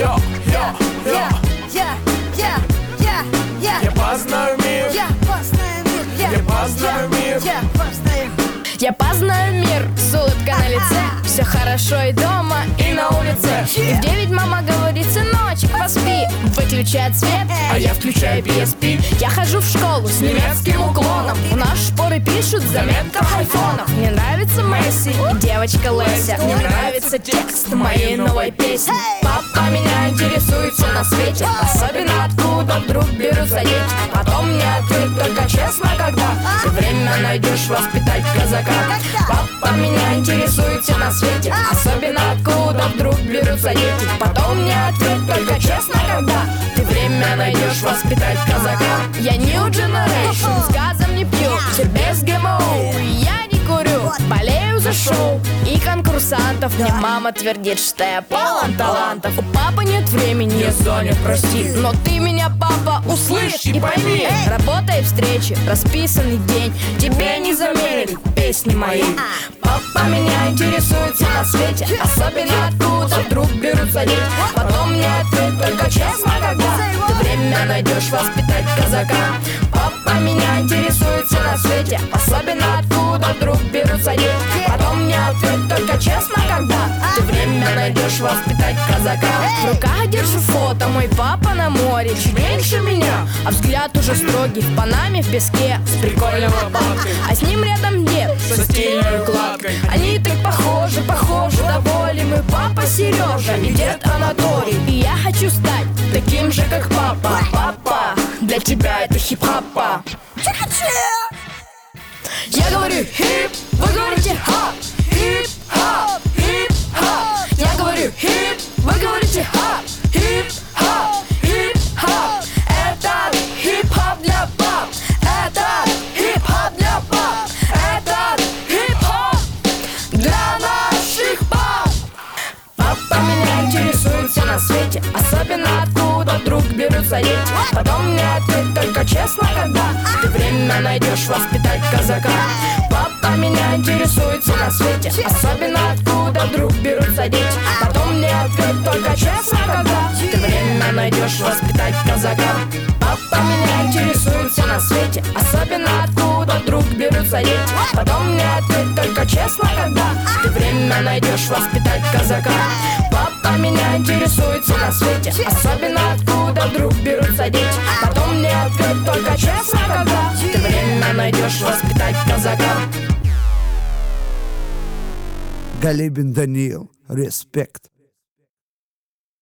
Я познаю мир. Я познаю мир с улыбкой на лице. Все хорошо и дома, и на улице. И в 9 мама говорит: сыночек, поспи. Выключает свет, А я включаю PSP. я хожу в школу с немецким уклоном. У нас шпоры пишут в заметках айфонов. Мне нравится Месси и девочка Леся. Мне нравится текст моей новой песни. Папа меня интересуется на свете, особенно откуда вдруг берутся дети. Потом мне ответ только честно, когда ты время найдешь воспитать казака. Папа меня интересуется на свете, особенно откуда вдруг берутся дети. Потом мне ответ только честно, когда ты время найдешь воспитать казака. Я New Generation, с газом не пью, все без ГМО. Я не курю, болею за шоу и конкурсантов. Мне мама твердит, что я полон талантов. У папы нет времени, Не занят, прости. но ты меня, папа, услышь и пойми. Работа и встречи, расписанный день, тебе не заменит песни мои. Папа меня интересуется на свете, особенно откуда вдруг берутся дети. Потом мне ответ только честно, когда ты время найдешь воспитать казака. Папа меня интересуется на свете, особенно откуда вдруг берутся дети. Потом мне ответ только честно, когда ты время найдешь воспитать казака. В руках держу фото, мой папа на море, чуть меньше меня, а взгляд уже строгий, в Панаме, в песке, с прикольной лопаткой. А с ним рядом дед Со стильной укладкой. они так похожи, доволен мой папа Сережа и дед Анатолий. И я хочу стать таким же, как папа. Папа, для тебя это хип-хопа. Я говорю хип, вы говорите хап. Хип-хап, хип-хап. Я говорю хип, вы говорите хап. Хип-хап, хип-хап. Это хип-хап для пап. Это хип-хап для пап. Это хип-хап для наших пап. Папа меня интересуется на свете, особенно откуда вдруг берутся дети. Потом мне ответ только честно, когда ты время найдешь воспитать казака. Папа меня интересуется на свете, особенно откуда вдруг берутся дети. Потом мне ответ только честно, когда ты время найдешь воспитать казака. Папа меня интересуется на свете, особенно откуда вдруг берутся дети. Потом мне ответ только честно, когда ты время найдешь воспитать казака. Папа меня интересуется на свете, особенно откуда вдруг берутся дети. Потом мне ответ только честно, когда ты время найдешь воспитать казака. Галибин Даниил, респект.